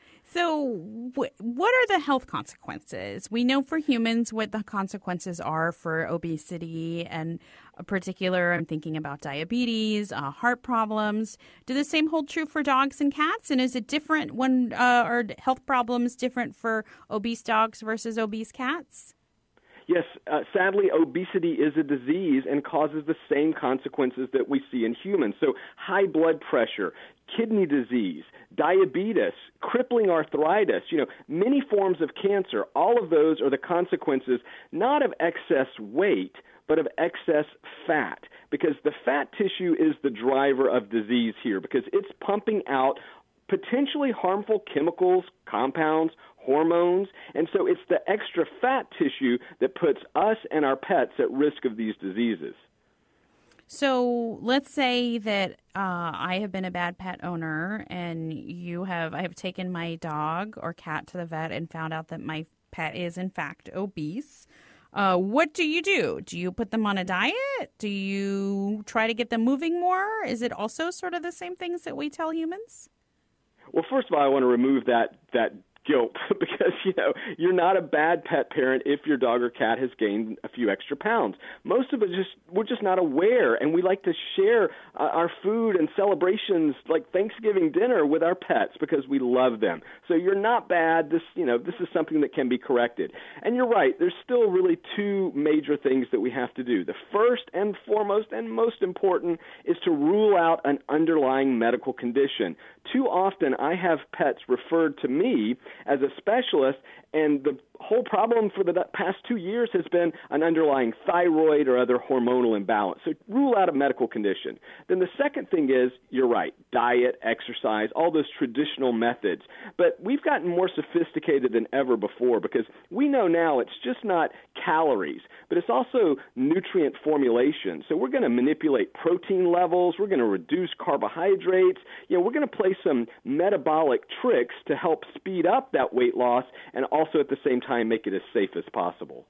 So wh- what are the health consequences? We know for humans what the consequences are for obesity, and in particular, I'm thinking about diabetes, uh, heart problems. Do the same hold true for dogs and cats? And is it different when uh, are health problems different for obese dogs versus obese cats? Yes, uh, sadly, obesity is a disease and causes the same consequences that we see in humans. So high blood pressure, kidney disease, diabetes, crippling arthritis, you know, many forms of cancer, all of those are the consequences not of excess weight, but of excess fat. because the fat tissue is the driver of disease here, because it's pumping out potentially harmful chemicals, compounds, hormones, and so it's the extra fat tissue that puts us and our pets at risk of these diseases. So let's say that uh, I have been a bad pet owner, and you have I have taken my dog or cat to the vet and found out that my pet is in fact obese. Uh, what do you do? Do you put them on a diet? Do you try to get them moving more? Is it also sort of the same things that we tell humans? Well, first of all, I want to remove that that guilt because, you know, you're not a bad pet parent if your dog or cat has gained a few extra pounds. Most of it just we're just not aware, and we like to share uh, our food and celebrations like Thanksgiving dinner with our pets because we love them. So you're not bad. This, you know, this is something that can be corrected. And you're right. There's still really two major things that we have to do. The first and foremost and most important is to rule out an underlying medical condition. Too often I have pets referred to me as a specialist, and the whole problem for the past two years has been an underlying thyroid or other hormonal imbalance. So rule out a medical condition. Then the second thing is, you're right, diet, exercise, all those traditional methods. But we've gotten more sophisticated than ever before because we know now it's just not calories, but it's also nutrient formulation. So we're going to manipulate protein levels. We're going to reduce carbohydrates. You know, we're going to play some metabolic tricks to help speed up that weight loss and also at the same time make it as safe as possible.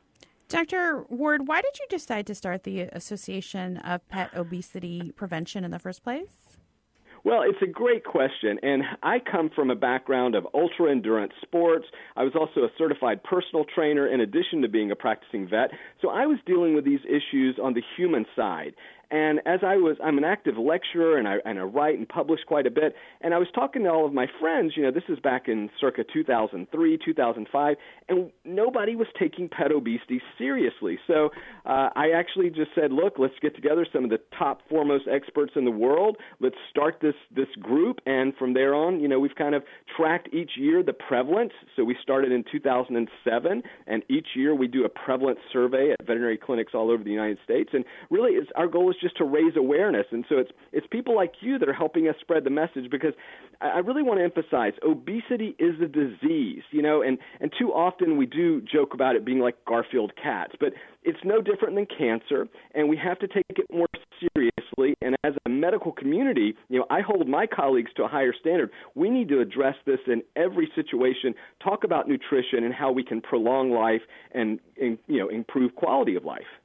Doctor Ward, why did you decide to start the Association of Pet Obesity Prevention in the first place? Well, it's a great question, and I come from a background of ultra-endurance sports. I was also a certified personal trainer in addition to being a practicing vet, so I was dealing with these issues on the human side. And as I was, I'm an active lecturer, and I, and I write and publish quite a bit. And I was talking to all of my friends, you know, this is back in circa two thousand three, two thousand five, and nobody was taking pet obesity seriously. So uh, I actually just said, look, let's get together some of the top foremost experts in the world. Let's start this, this group. And from there on, you know, we've kind of tracked each year the prevalence. So we started in two thousand seven, and each year we do a prevalence survey at veterinary clinics all over the United States. And really, it's, our goal is just to raise awareness. And so it's it's people like you that are helping us spread the message, because I really want to emphasize obesity is a disease, you know, and, and too often we do joke about it being like Garfield cats, but it's no different than cancer, and we have to take it more seriously. And as a medical community, you know, I hold my colleagues to a higher standard. We need to address this in every situation, talk about nutrition and how we can prolong life and, and you know, improve quality of life.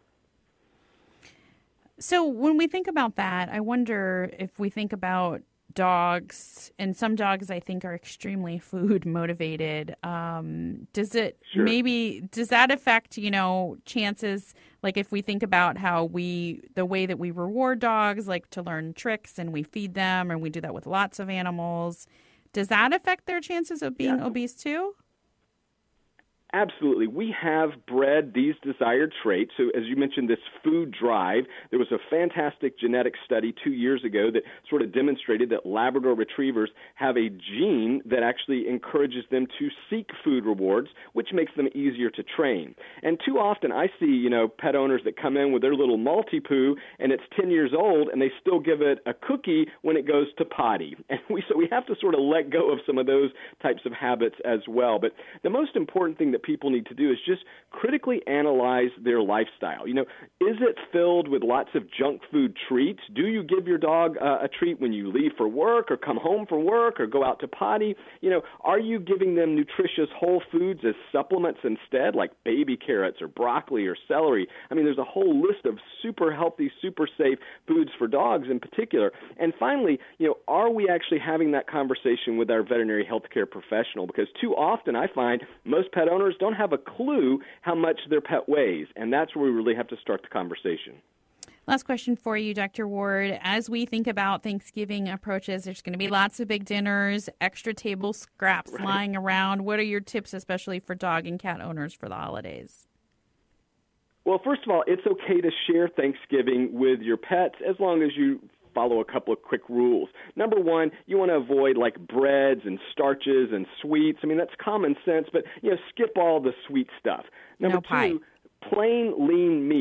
So when we think about that, I wonder if we think about dogs, and some dogs I think are extremely food motivated. Um, does it Sure. maybe, does that affect, you know, chances, like if we think about how we, the way that we reward dogs, like to learn tricks and we feed them, and we do that with lots of animals, does that affect their chances of being Yeah. obese too? Absolutely. We have bred these desired traits. So as you mentioned, this food drive, there was a fantastic genetic study two years ago that sort of demonstrated that Labrador retrievers have a gene that actually encourages them to seek food rewards, which makes them easier to train. And too often I see, you know, pet owners that come in with their little Maltipoo, and it's ten years old, and they still give it a cookie when it goes to potty. And we so we have to sort of let go of some of those types of habits as well. But the most important thing that people need to do is just critically analyze their lifestyle. You know, is it filled with lots of junk food treats? Do you give your dog uh, a treat when you leave for work or come home from work or go out to potty? You know, are you giving them nutritious whole foods as supplements instead, like baby carrots or broccoli or celery? I mean, there's a whole list of super healthy, super safe foods for dogs in particular. And finally, you know, are we actually having that conversation with our veterinary healthcare professional? Because too often I find most pet owners don't have a clue how much their pet weighs, and that's where we really have to start the conversation. Last question for you, Doctor Ward. As we think about Thanksgiving approaches, there's going to be lots of big dinners, extra table scraps Right. lying around. What are your tips, especially for dog and cat owners, for the holidays? Well, first of all, it's okay to share Thanksgiving with your pets as long as you follow a couple of quick rules. Number one, you want to avoid like breads and starches and sweets. I mean, that's common sense, but, you know, skip all the sweet stuff. Number No pie. two, plain lean meats,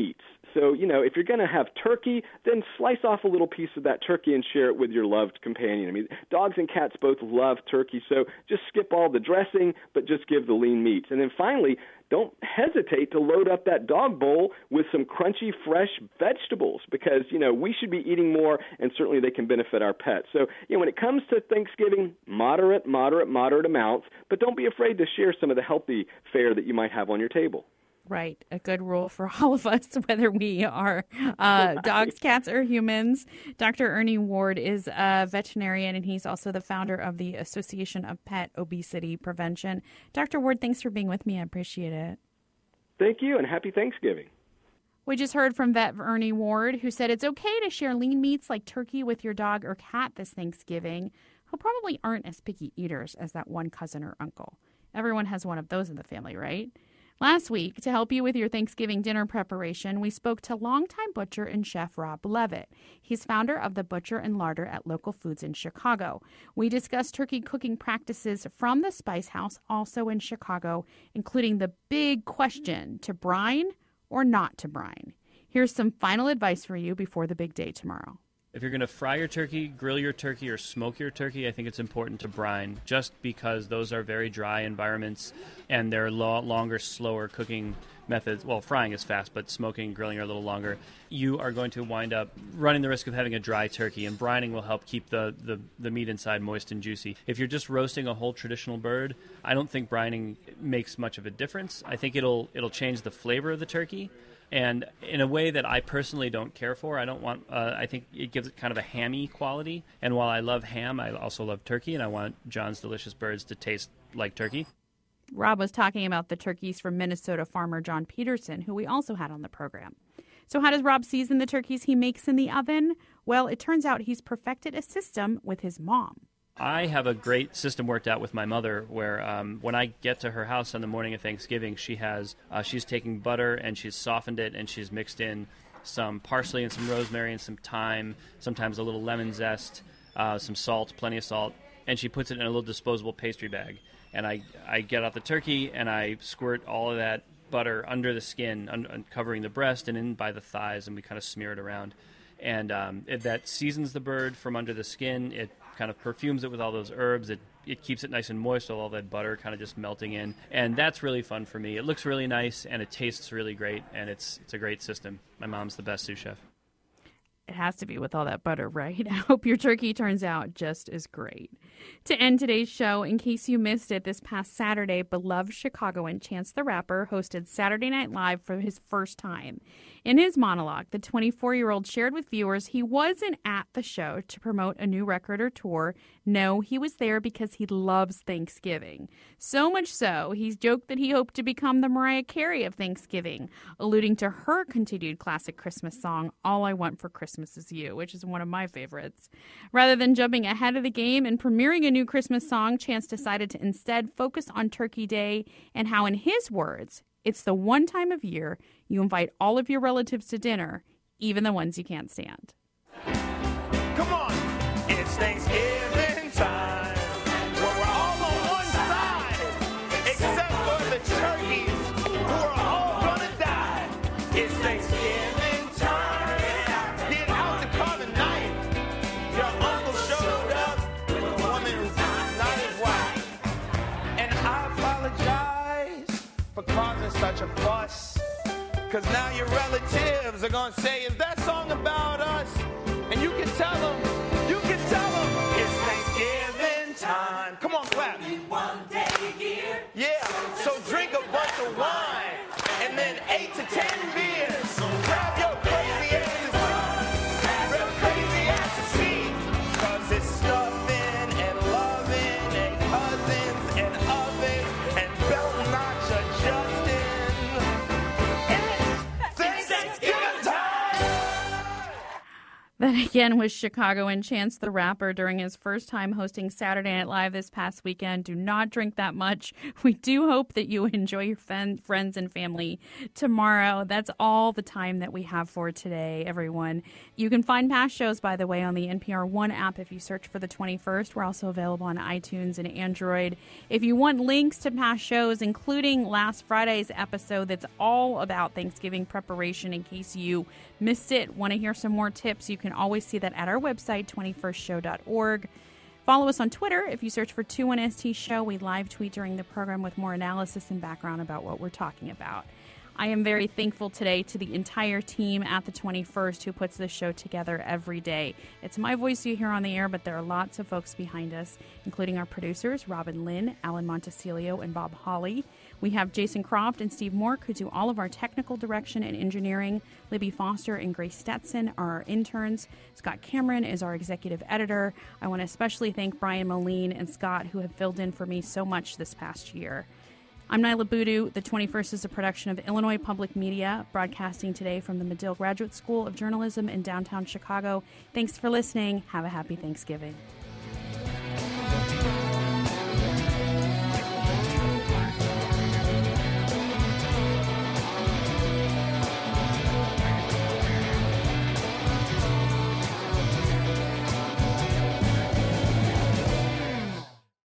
So, you know, if you're going to have turkey, then slice off a little piece of that turkey and share it with your loved companion. I mean, dogs and cats both love turkey, so just skip all the dressing, but just give the lean meats. And then finally, don't hesitate to load up that dog bowl with some crunchy, fresh vegetables because, you know, we should be eating more, and certainly they can benefit our pets. So, you know, when it comes to Thanksgiving, moderate, moderate, moderate amounts, but don't be afraid to share some of the healthy fare that you might have on your table. Right. A good rule for all of us, whether we are uh, dogs, cats, or humans. Doctor Ernie Ward is a veterinarian, and he's also the founder of the Association of Pet Obesity Prevention. Doctor Ward, thanks for being with me. I appreciate it. Thank you, and happy Thanksgiving. We just heard from Vet Ernie Ward, who said it's okay to share lean meats like turkey with your dog or cat this Thanksgiving, who probably aren't as picky eaters as that one cousin or uncle. Everyone has one of those in the family, right? Last week, to help you with your Thanksgiving dinner preparation, we spoke to longtime butcher and chef Rob Levitt. He's founder of the Butcher and Larder at Local Foods in Chicago. We discussed turkey cooking practices from the Spice House, also in Chicago, including the big question, to brine or not to brine. Here's some final advice for you before the big day tomorrow. If you're going to fry your turkey, grill your turkey, or smoke your turkey, I think it's important to brine, just because those are very dry environments and they're lo- longer, slower cooking methods. Well, frying is fast, but smoking and grilling are a little longer. You are going to wind up running the risk of having a dry turkey, and brining will help keep the, the, the meat inside moist and juicy. If you're just roasting a whole traditional bird, I don't think brining makes much of a difference. I think it'll it'll change the flavor of the turkey. And in a way that I personally don't care for. I don't want, uh, I think it gives it kind of a hammy quality. And while I love ham, I also love turkey, and I want John's Delicious Birds to taste like turkey. Rob was talking about the turkeys from Minnesota farmer John Peterson, who we also had on the program. So how does Rob season the turkeys he makes in the oven? Well, it turns out he's perfected a system with his mom. I have a great system worked out with my mother where um, when I get to her house on the morning of Thanksgiving, she has uh, she's taken butter and she's softened it and she's mixed in some parsley and some rosemary and some thyme, sometimes a little lemon zest, uh, some salt, plenty of salt, and she puts it in a little disposable pastry bag. And I, I get out the turkey and I squirt all of that butter under the skin, un- covering the breast and in by the thighs, and we kind of smear it around. And um, it, that seasons the bird from under the skin. It kind of perfumes it with all those herbs. It it keeps it nice and moist with all that butter kind of just melting in. And that's really fun for me. It looks really nice, and it tastes really great, and it's it's a great system. My mom's the best sous chef. It has to be with all that butter, right? I hope your turkey turns out just as great. To end today's show, in case you missed it, this past Saturday, beloved Chicagoan Chance the Rapper hosted Saturday Night Live for his first time. In his monologue, the twenty-four-year-old shared with viewers he wasn't at the show to promote a new record or tour. No, he was there because he loves Thanksgiving. So much so, he's joked that he hoped to become the Mariah Carey of Thanksgiving, alluding to her continued classic Christmas song, All I Want for Christmas Is You, which is one of my favorites. Rather than jumping ahead of the game and premiering a new Christmas song, Chance decided to instead focus on Turkey Day and how, in his words, it's the one time of year you invite all of your relatives to dinner, even the ones you can't stand. Come on, it's Thanksgiving time. Well, we're all on one side, except for the turkeys who are all gonna die. It's Thanksgiving time. Get out the carving knife. Your uncle showed up with a woman who's not his wife. And I apologize for causing such a fuss. Cause now your relatives are gonna say, is that song about us? And you can tell them, you can tell them, it's Thanksgiving time. Come on, clap. One day a year. Yeah, so drink a bunch of wine, and then eight to ten beers. So grab your crazy ass to grab crazy ass to see. Cause it's stuffing and loving and cousins and ovens and belt notcher Justin. That again was Chicagoan Chance the Rapper during his first time hosting Saturday Night Live this past weekend. Do not drink that much. We do hope that you enjoy your fen- friends and family tomorrow. That's all the time that we have for today, everyone. You can find past shows, by the way, on the N P R One app if you search for the twenty-first. We're also available on iTunes and Android. If you want links to past shows, including last Friday's episode that's all about Thanksgiving preparation in case you missed it, want to hear some more tips, you can always see that at our website, twenty-first show dot org. Follow us on Twitter. If you search for two one S T Show, we live tweet during the program with more analysis and background about what we're talking about. I am very thankful today to the entire team at the twenty-first who puts this show together every day. It's my voice you hear on the air, but there are lots of folks behind us, including our producers, Robin Lynn, Alan Montesilio, and Bob Hawley. We have Jason Croft and Steve Mork, who do all of our technical direction and engineering. Libby Foster and Grace Stetson are our interns. Scott Cameron is our executive editor. I want to especially thank Brian Moline and Scott, who have filled in for me so much this past year. I'm Nyla Boodoo. The twenty-first is a production of Illinois Public Media, broadcasting today from the Medill Graduate School of Journalism in downtown Chicago. Thanks for listening. Have a happy Thanksgiving.